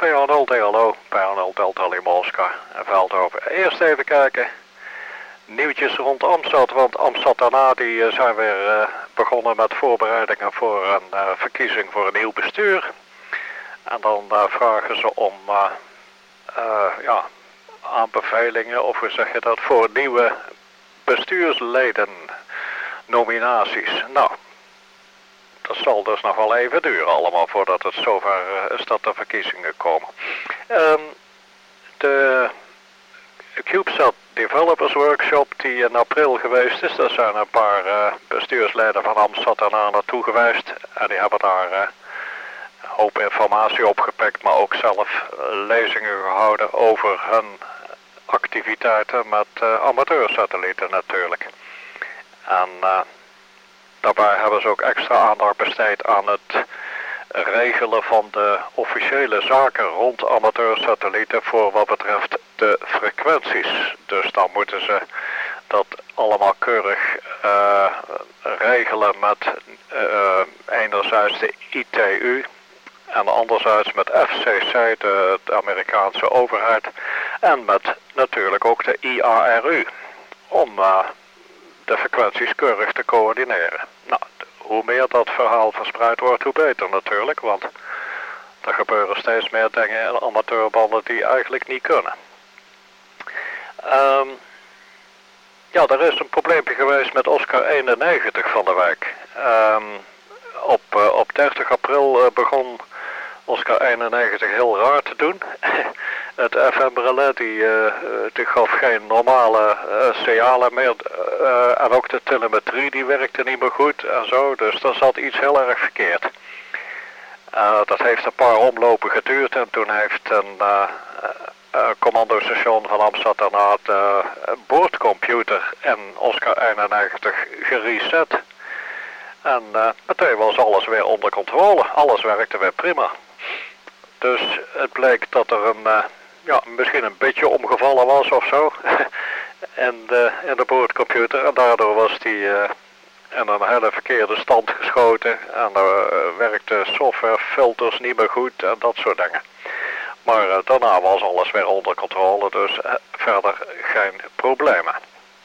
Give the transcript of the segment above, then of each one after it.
PO0 DLO, PO0 Delta Lima Oscar en Veldhoven. Eerst even kijken, nieuwtjes rond Amstad, want Amstad daarna die zijn weer begonnen met voorbereidingen voor een verkiezing voor een nieuw bestuur. En dan vragen ze om aanbevelingen, of hoe zeg je dat, voor nieuwe bestuursleden, nominaties. Nou, dat zal dus nog wel even duren allemaal voordat het zover is dat de verkiezingen komen. De CubeSat Developers Workshop die in april geweest is, daar zijn een paar bestuursleden van Amstad daarna naartoe geweest. En die hebben daar een hoop informatie opgepikt, maar ook zelf lezingen gehouden over hun activiteiten met amateursatellieten natuurlijk. En daarbij hebben ze ook extra aandacht besteed aan het regelen van de officiële zaken rond amateursatellieten voor wat betreft de frequenties. Dus dan moeten ze dat allemaal keurig regelen met enerzijds de ITU en anderzijds met FCC, de Amerikaanse overheid, en met natuurlijk ook de IARU, om de frequenties keurig te coördineren. Nou, hoe meer dat verhaal verspreid wordt, hoe beter natuurlijk, want er gebeuren steeds meer dingen in amateurbanden die eigenlijk niet kunnen. Er is een probleempje geweest met Oscar 91 van de week. Op 30 april begon Oscar 91 heel raar te doen. Het FM-relais die gaf geen normale signalen meer. En ook de telemetrie die werkte niet meer goed en zo. Dus daar zat iets heel erg verkeerd. Dat heeft een paar omlopen geduurd en toen heeft een commandostation van Amstad daarna de boordcomputer en Oscar 91 gereset. En meteen was alles weer onder controle. Alles werkte weer prima. Dus het bleek dat er misschien een beetje omgevallen was of zo in de boordcomputer. En daardoor was die in een hele verkeerde stand geschoten. En werkte softwarefilters niet meer goed en dat soort dingen. Maar daarna was alles weer onder controle, dus verder geen problemen.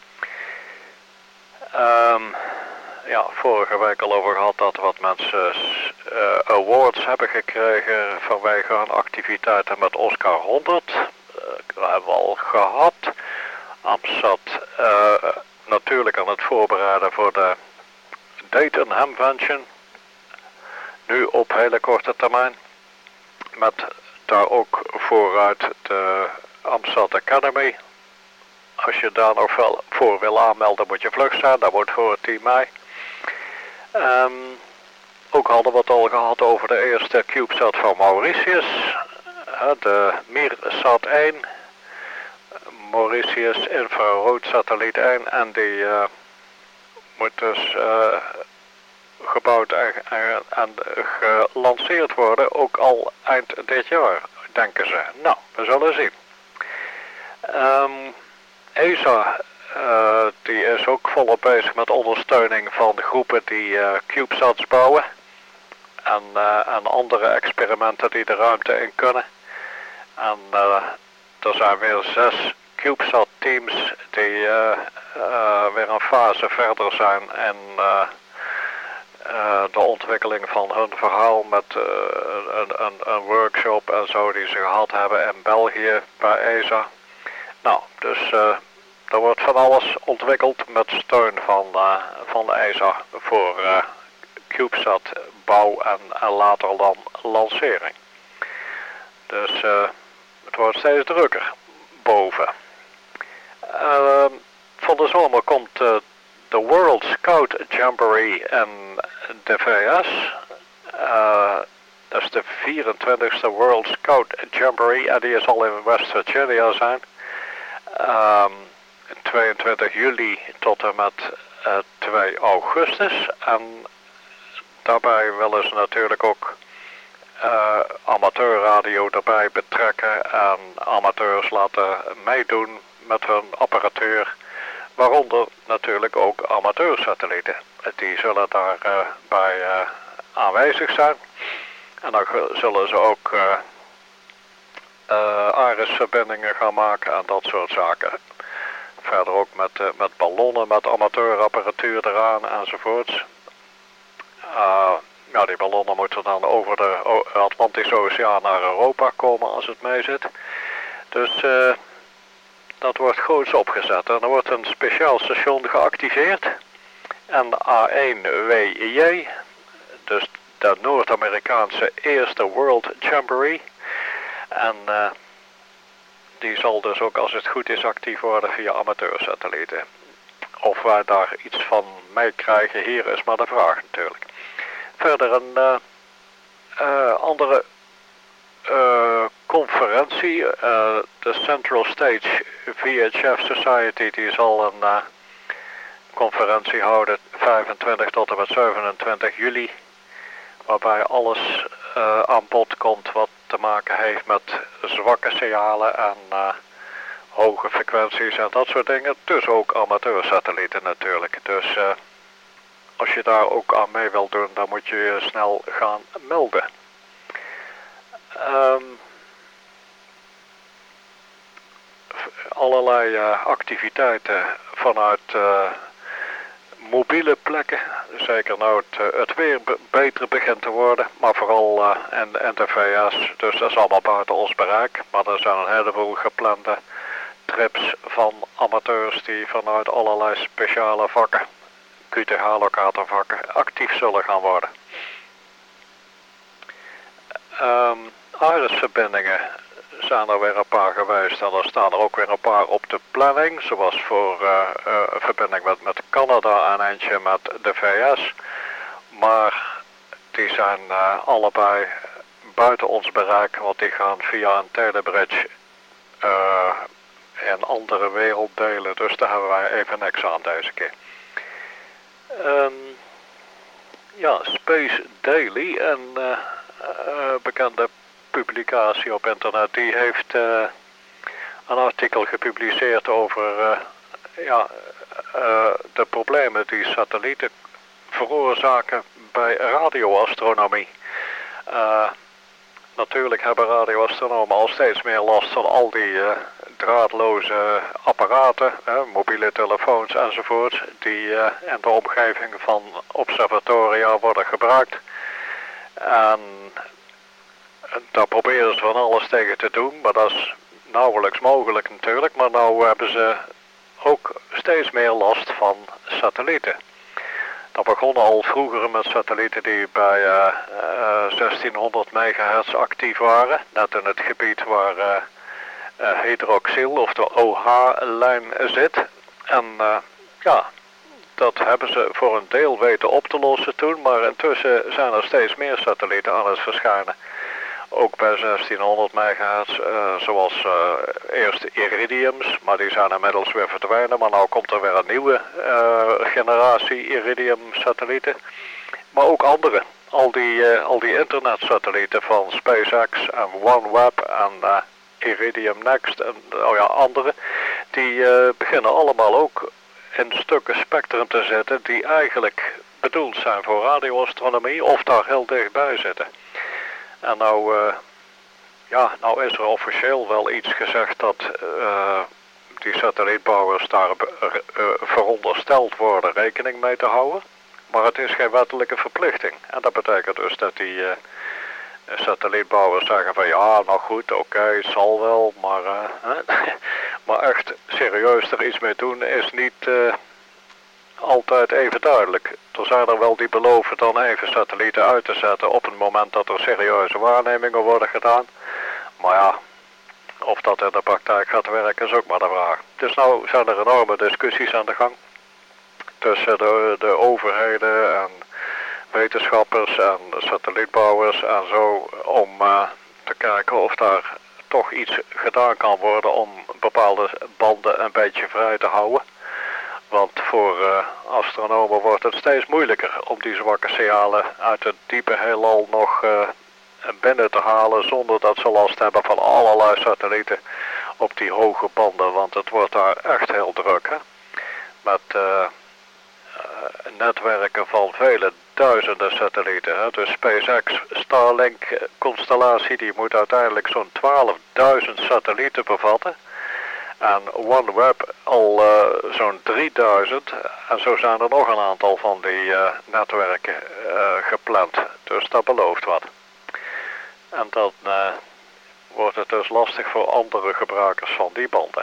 Vorige week al over gehad dat wat mensen awards hebben gekregen vanwege hun activiteiten met Oscar 100. Dat hebben we al gehad. Amstad natuurlijk aan het voorbereiden voor de Dayton Hamvention. Nu op hele korte termijn. Met daar ook vooruit de Amstad Academy. Als je daar nog wel voor wil aanmelden moet je vlug zijn. Dat wordt voor 10 mei. Ook hadden we het al gehad over de eerste CubeSat van Mauritius. De Mirsat 1. Mauritius infrarood satelliet 1. En die moet dus gebouwd en gelanceerd worden. Ook al eind dit jaar, denken ze. Nou, we zullen zien. ESA die is ook volop bezig met ondersteuning van de groepen die CubeSats bouwen. En andere experimenten die de ruimte in kunnen. En er zijn weer 6 CubeSat teams die weer een fase verder zijn en de ontwikkeling van hun verhaal met een workshop en zo die ze gehad hebben in België bij ESA. Nou, dus er wordt van alles ontwikkeld met steun van de ESA voor CubeSat bouw en later dan lancering. Dus het wordt steeds drukker boven. Van de zomer komt de World Scout Jamboree in de VS. Dat is de 24e World Scout Jamboree en die zal in West Virginia zijn. 22 juli tot en met 2 augustus. En daarbij willen ze natuurlijk ook amateurradio erbij betrekken en amateurs laten meedoen met hun apparatuur. Waaronder natuurlijk ook amateursatellieten. Die zullen daarbij aanwezig zijn. En dan zullen ze ook iris-verbindingen gaan maken en dat soort zaken. Verder ook met ballonnen, met amateurapparatuur eraan enzovoorts. Ja, die ballonnen moeten dan over de Atlantische Oceaan naar Europa komen als het mee zit. Dus dat wordt groots opgezet en er wordt een speciaal station geactiveerd. En A1WJ, dus de Noord-Amerikaanse eerste World Jamboree. En die zal dus ook als het goed is actief worden via amateursatellieten. Of wij daar iets van meekrijgen hier is maar de vraag natuurlijk. Verder een andere conferentie, de Central Stage VHF Society, die zal een conferentie houden 25 tot en met 27 juli. Waarbij alles aan bod komt wat te maken heeft met zwakke signalen en hoge frequenties en dat soort dingen. Dus ook amateursatellieten natuurlijk. Dus als je daar ook aan mee wilt doen, dan moet je je snel gaan melden. Allerlei activiteiten vanuit mobiele plekken. Zeker nou het weer beter begint te worden. Maar vooral in de VS. Dus dat is allemaal buiten ons bereik. Maar er zijn een heleboel geplande trips van amateurs die vanuit allerlei speciale vakken, QTH-locatorvakken, actief zullen gaan worden. Iris-verbindingen zijn er weer een paar geweest en er staan er ook weer een paar op de planning. Zoals voor verbinding met Canada en eentje met de VS. Maar die zijn allebei buiten ons bereik, want die gaan via een telebridge in andere werelddelen. Dus daar hebben wij even niks aan deze keer. Ja, Space Daily, een bekende publicatie op internet, die heeft een artikel gepubliceerd over de problemen die satellieten veroorzaken bij radioastronomie. Natuurlijk hebben radioastronomen al steeds meer last van al die draadloze apparaten, mobiele telefoons enzovoort, die in de omgeving van observatoria worden gebruikt. En daar proberen ze van alles tegen te doen, maar dat is nauwelijks mogelijk natuurlijk. Maar nou hebben ze ook steeds meer last van satellieten. Dat begon al vroeger met satellieten die bij 1600 megahertz actief waren. Net in het gebied waar hydroxyl of de OH-lijn zit. En dat hebben ze voor een deel weten op te lossen toen. Maar intussen zijn er steeds meer satellieten aan het verschijnen. Ook bij 1600 megahertz, zoals eerst Iridiums, maar die zijn inmiddels weer verdwenen. Maar nu komt er weer een nieuwe generatie Iridium satellieten. Maar ook andere, al die internetsatellieten van SpaceX en OneWeb en Iridium Next en andere, die beginnen allemaal ook in stukken spectrum te zetten die eigenlijk bedoeld zijn voor radioastronomie of daar heel dichtbij zitten. En nou is er officieel wel iets gezegd dat die satellietbouwers daar verondersteld worden rekening mee te houden. Maar het is geen wettelijke verplichting. En dat betekent dus dat die satellietbouwers zeggen van ja, nou goed, oké, het zal wel, maar, maar echt serieus er iets mee doen is niet altijd even duidelijk. Er zijn er wel die beloven dan even satellieten uit te zetten op het moment dat er serieuze waarnemingen worden gedaan. Maar ja, of dat in de praktijk gaat werken is ook maar de vraag. Dus nou zijn er enorme discussies aan de gang tussen de overheden en wetenschappers en de satellietbouwers en zo om te kijken of daar toch iets gedaan kan worden om bepaalde banden een beetje vrij te houden. Want voor astronomen wordt het steeds moeilijker om die zwakke signalen uit het diepe heelal nog binnen te halen zonder dat ze last hebben van allerlei satellieten op die hoge banden. Want het wordt daar echt heel druk, hè? Met netwerken van vele duizenden satellieten. Hè. De SpaceX Starlink constellatie die moet uiteindelijk zo'n 12.000 satellieten bevatten. En OneWeb al zo'n 3000. En zo zijn er nog een aantal van die netwerken gepland. Dus dat belooft wat. En dan wordt het dus lastig voor andere gebruikers van die banden.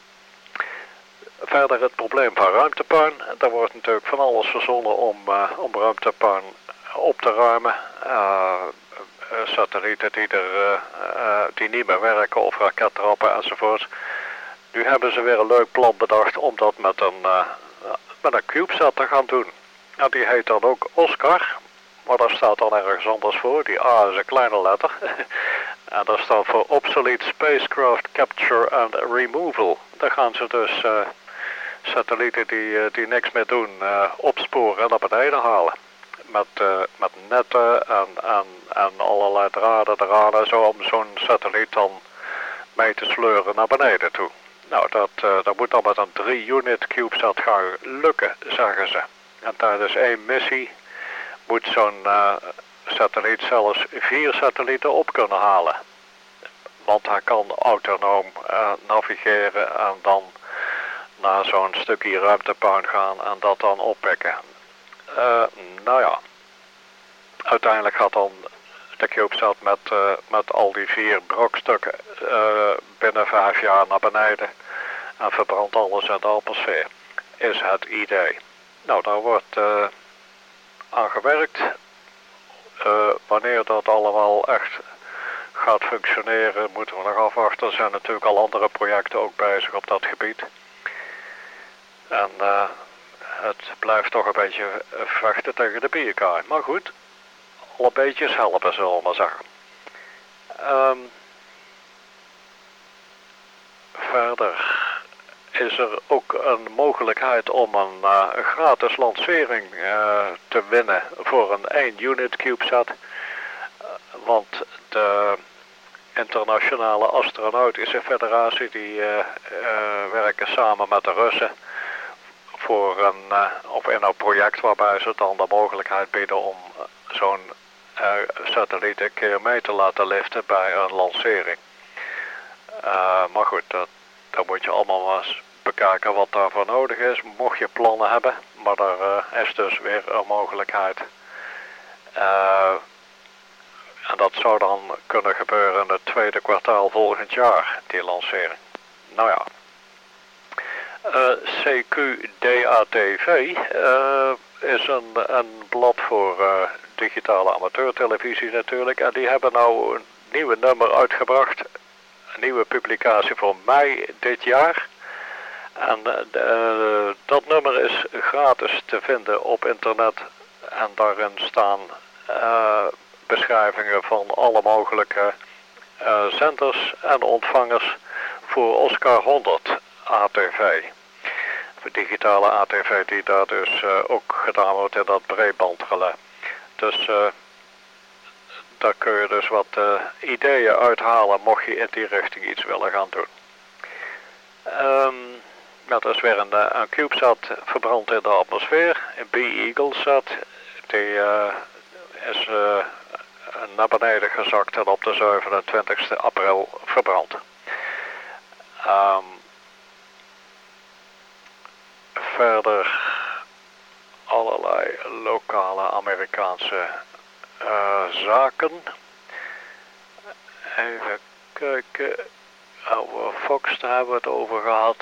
Verder het probleem van ruimtepuin. Daar wordt natuurlijk van alles verzonnen om ruimtepuin op te ruimen. Satellieten die niet meer werken of rakettrappen enzovoort. Nu hebben ze weer een leuk plan bedacht om dat met een CubeSat te gaan doen. En die heet dan ook Oscar. Maar daar staat dan ergens anders voor. Die A is een kleine letter. En dat staat voor Obsolete Spacecraft Capture and Removal. Daar gaan ze dus satellieten die niks meer doen opsporen en naar beneden halen. Met netten en allerlei draden eraan. Zo om zo'n satelliet dan mee te sleuren naar beneden toe. Nou, dat moet dan met een 3-unit CubeSat gaan lukken, zeggen ze. En tijdens 1 missie moet zo'n satelliet zelfs 4 satellieten op kunnen halen. Want hij kan autonoom navigeren en dan naar zo'n stukje ruimtepuin gaan en dat dan oppikken. Nou ja, uiteindelijk gaat dan de CubeSat met al die 4 brokstukken binnen 5 jaar naar beneden en verbrandt alles in de atmosfeer. Is het idee. Nou, daar wordt aan gewerkt. Wanneer dat allemaal echt gaat functioneren, moeten we nog afwachten. Er zijn natuurlijk al andere projecten ook bezig op dat gebied. En het blijft toch een beetje vechten tegen de bierkaai. Maar goed, alle beetjes helpen, zullen we maar zeggen. Verder is er ook een mogelijkheid om een gratis lancering te winnen voor een 1-unit CubeSat. Want de Internationale Astronautische Federatie die werken samen met de Russen voor in een project waarbij ze dan de mogelijkheid bieden om zo'n satelliet een keer mee te laten liften bij een lancering. Maar goed, dat moet je allemaal maar eens bekijken wat daarvoor nodig is, mocht je plannen hebben. Maar daar is dus weer een mogelijkheid. En dat zou dan kunnen gebeuren in het tweede kwartaal volgend jaar, die lancering. Nou ja. CQDATV is een blad voor digitale amateurtelevisie natuurlijk. En die hebben nou een nieuwe nummer uitgebracht. Een nieuwe publicatie voor mei dit jaar. En dat nummer is gratis te vinden op internet. En daarin staan beschrijvingen van alle mogelijke zenders en ontvangers voor Oscar 100 ATV. Voor digitale ATV die daar dus ook gedaan wordt in dat breedbandrelais. Dus daar kun je dus wat ideeën uithalen mocht je in die richting iets willen gaan doen. Dat is weer een CubeSat verbrand in de atmosfeer. Een B-Eagle-sat. Die is naar beneden gezakt en op de 27 april verbrand. Verder allerlei lokale Amerikaanse zaken. Even kijken. Over Fox, daar hebben we het over gehad.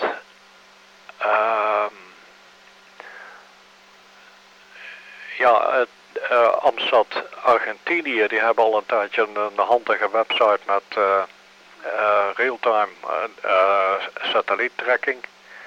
AMSAT Argentinië, die hebben al een tijdje een handige website met real-time satelliettracking.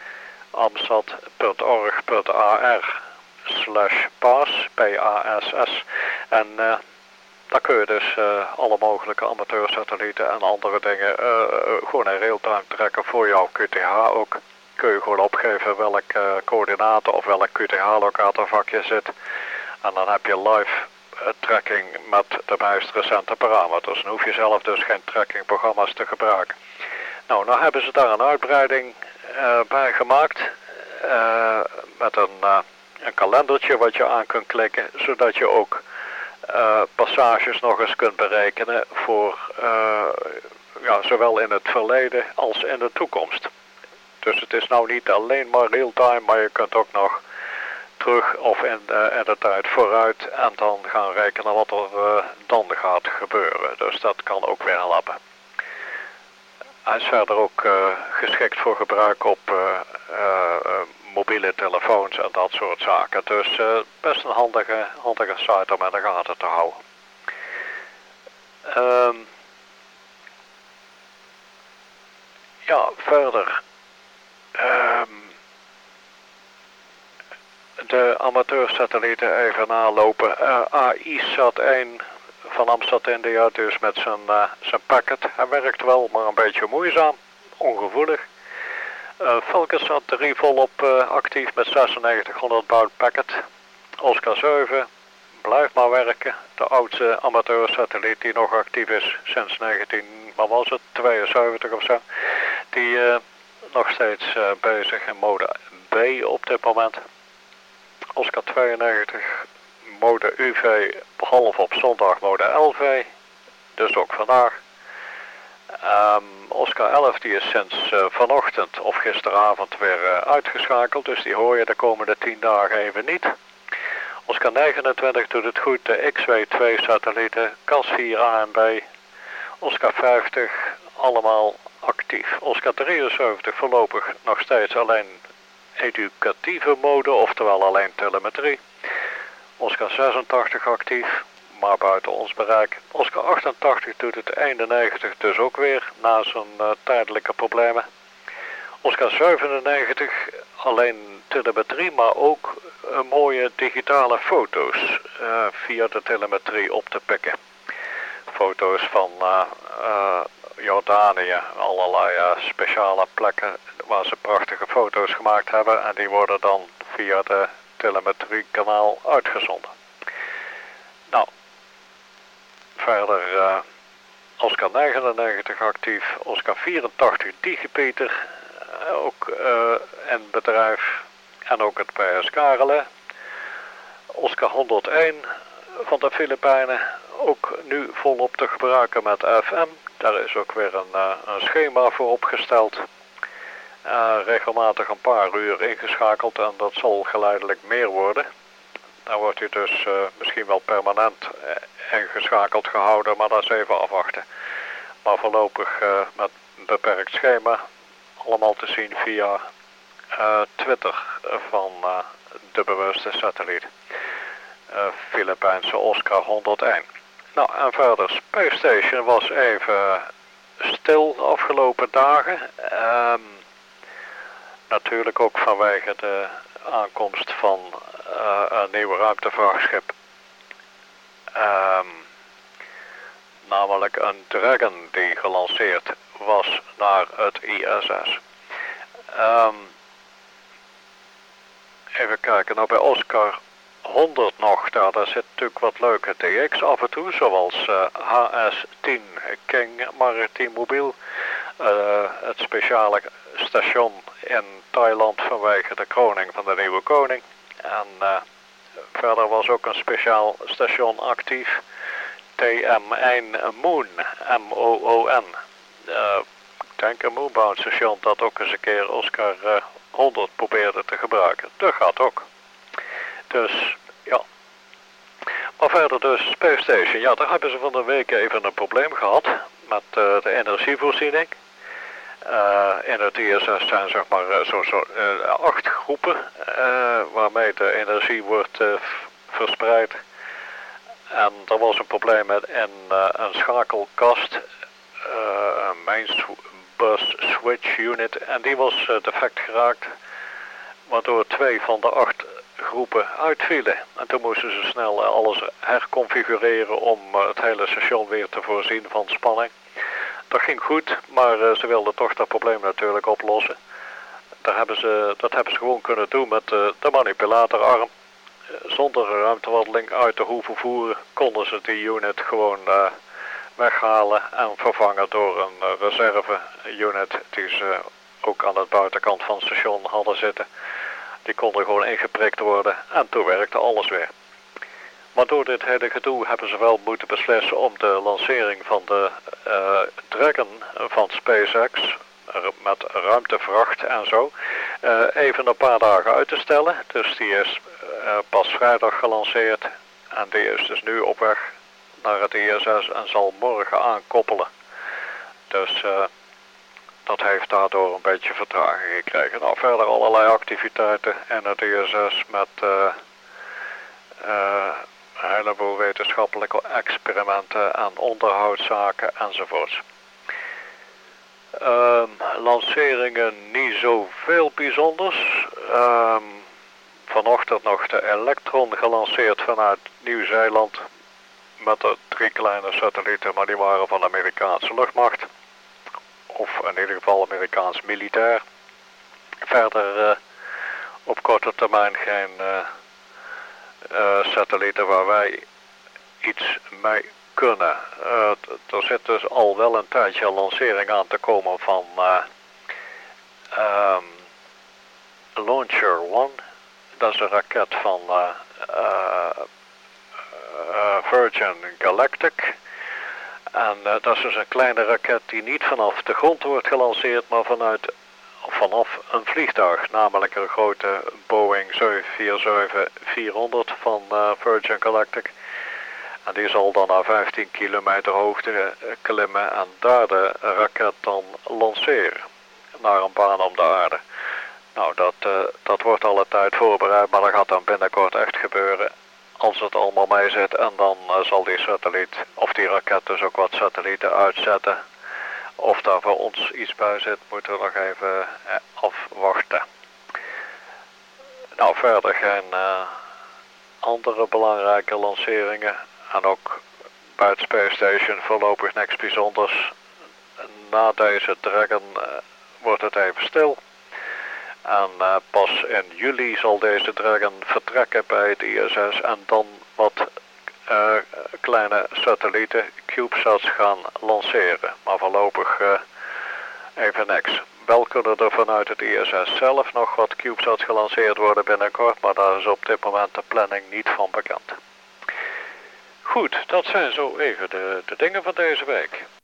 amsat.org.ar/PASS, P-A-S-S. En daar kun je dus alle mogelijke amateursatellieten en andere dingen gewoon in real-time tracken voor jouw QTH ook. Kun je gewoon opgeven welke coördinaten of welk QTH-locatorvakje zit. En dan heb je live tracking met de meest recente parameters. Dan hoef je zelf dus geen trackingprogramma's te gebruiken. Nou hebben ze daar een uitbreiding bij gemaakt. Met een een kalendertje wat je aan kunt klikken, zodat je ook passages nog eens kunt berekenen voor zowel in het verleden als in de toekomst. Dus het is nou niet alleen maar real-time, maar je kunt ook nog terug of in de tijd vooruit en dan gaan rekenen wat er dan gaat gebeuren. Dus dat kan ook weer helpen. Hij is verder ook geschikt voor gebruik op mobiele telefoons en dat soort zaken. Dus best een handige site om in de gaten te houden. Verder. De amateursatellieten even nalopen. AISat-1 van Amstad India, dus met zijn packet. Hij werkt wel, maar een beetje moeizaam, ongevoelig. Falconsat 3 volop actief met 9600 baud packet. Oscar 7 blijft maar werken. De oudste amateursatelliet die nog actief is sinds 1972 of zo. Die nog steeds bezig in mode B op dit moment. Oscar 92 mode UV, behalve op zondag mode LV. Dus ook vandaag. Oscar 11 die is sinds vanochtend of gisteravond weer uitgeschakeld. Dus die hoor je de komende 10 dagen even niet. Oscar 29 doet het goed. De XW2 satellieten, CAS 4 A en B. Oscar 50 allemaal actief. Oscar 73 voorlopig nog steeds alleen educatieve mode, oftewel alleen telemetrie. Oscar 86 actief, maar buiten ons bereik. Oscar 88 doet het 91 dus ook weer, na zijn tijdelijke problemen. Oscar 97 alleen telemetrie, maar ook mooie digitale foto's via de telemetrie op te pikken. Foto's van Jordanië, allerlei speciale plekken waar ze prachtige foto's gemaakt hebben en die worden dan via de telemetriekanaal uitgezonden. Nou, verder Oscar 99 actief, Oscar 84 Digipeter, ook in bedrijf en ook het PS Karelen. Oscar 101 van de Filipijnen, ook nu volop te gebruiken met FM. Daar is ook weer een schema voor opgesteld. Regelmatig een paar uur ingeschakeld en dat zal geleidelijk meer worden. Dan wordt hij dus misschien wel permanent ingeschakeld gehouden, maar dat is even afwachten. Maar voorlopig met een beperkt schema, allemaal te zien via Twitter van de bewuste satelliet. Filipijnse Oscar 101. Nou, en verder, Space Station was even stil de afgelopen dagen. Natuurlijk ook vanwege de aankomst van een nieuwe ruimtevaartschip. Namelijk een Dragon die gelanceerd was naar het ISS. Even kijken, nou bij Oscar 100 nog, daar zit natuurlijk wat leuke TX af en toe, zoals HS-10 King Maritiem Mobiel. Het speciale station in Thailand vanwege de kroning van de nieuwe koning. En verder was ook een speciaal station actief, TM1 Moon, M-O-O-N. Ik denk een Moonbound station dat ook eens een keer Oscar 100 probeerde te gebruiken. Dat gaat ook. Dus, ja. Maar verder dus, Space Station. Ja, daar hebben ze van de week even een probleem gehad met de energievoorziening. In het ISS zijn zeg maar zo'n 8 groepen waarmee de energie wordt verspreid. En er was een probleem met een schakelkast, een main bus switch unit, en die was defect geraakt, waardoor 2 van de 8 groepen uitvielen. En toen moesten ze snel alles herconfigureren om het hele station weer te voorzien van spanning. Dat ging goed, maar ze wilden toch dat probleem natuurlijk oplossen. Dat hebben ze gewoon kunnen doen met de manipulatorarm. Zonder ruimtewandeling uit de hoeven voeren konden ze die unit gewoon weghalen en vervangen door een reserve unit die ze ook aan de buitenkant van het station hadden zitten. Die konden gewoon ingeprikt worden en toen werkte alles weer. Maar door dit hele gedoe hebben ze wel moeten beslissen om de lancering van de Dragon van SpaceX met ruimtevracht en zo even een paar dagen uit te stellen. Dus die is pas vrijdag gelanceerd en die is dus nu op weg naar het ISS en zal morgen aankoppelen. Dus dat heeft daardoor een beetje vertraging gekregen. Nou, verder allerlei activiteiten in het ISS met een heleboel wetenschappelijke experimenten en onderhoudszaken enzovoorts. Lanceringen niet zoveel bijzonders. Vanochtend nog de Electron gelanceerd vanuit Nieuw-Zeeland met de 3 kleine satellieten, maar die waren van de Amerikaanse luchtmacht. Of in ieder geval Amerikaans militair. Verder op korte termijn geen satellieten waar wij iets mee kunnen. Er zit dus al wel een tijdje een lancering aan te komen van Launcher One. Dat is een raket van Virgin Galactic. En dat is dus een kleine raket die niet vanaf de grond wordt gelanceerd, maar vanaf een vliegtuig. Namelijk een grote Boeing 747-400 van Virgin Galactic. En die zal dan naar 15 kilometer hoogte klimmen en daar de raket dan lanceren. Naar een baan om de aarde. Nou, dat wordt al een tijd voorbereid, maar dat gaat dan binnenkort echt gebeuren. Als het allemaal mee zit en dan zal die satelliet, of die raket dus ook wat satellieten uitzetten. Of daar voor ons iets bij zit, moeten we nog even afwachten. Nou, verder geen andere belangrijke lanceringen. En ook bij het Space Station voorlopig niks bijzonders. Na deze Dragon wordt het even stil. En pas in juli zal deze Dragon vertrekken bij het ISS en dan wat kleine satellieten, CubeSats, gaan lanceren. Maar voorlopig even niks. Wel kunnen er vanuit het ISS zelf nog wat CubeSats gelanceerd worden binnenkort, maar daar is op dit moment de planning niet van bekend. Goed, dat zijn zo even de dingen van deze week.